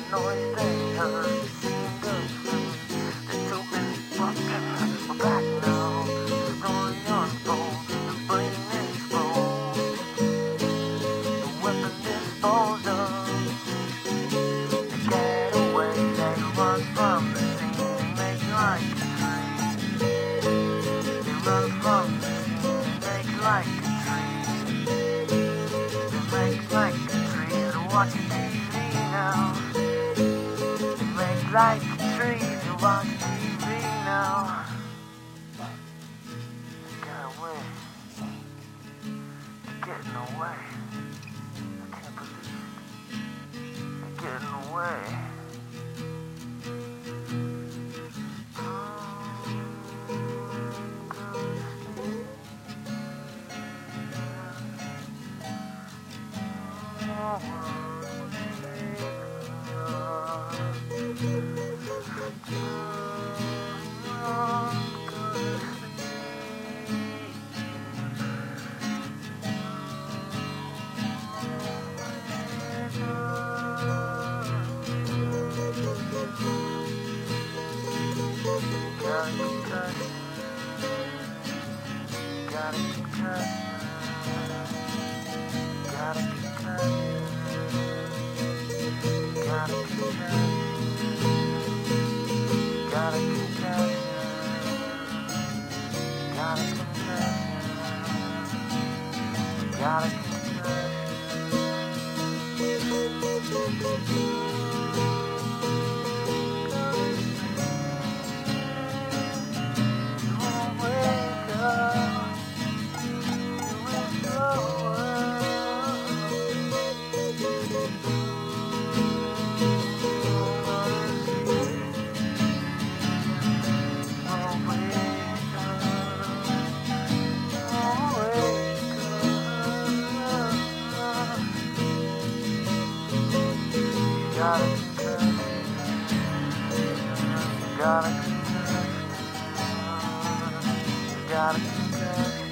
noise they heard seemed absurd. There's too many fucking, we're back now. The story unfolds, the brain exposed, the weapon disposed of. They get away, they run from the scene, they make like a tree. They run from the scene, they make like a tree. They make like a tree, they're watching TV now. They make like a tree, they're watching TV now. They got away. They're getting away. I can't believe it. They're getting away. Got a concussion. Got a concussion. Got a concussion. Got a concussion. Got a concussion. Got a concussion. Got a concussion. Got a concussion. Got a concussion.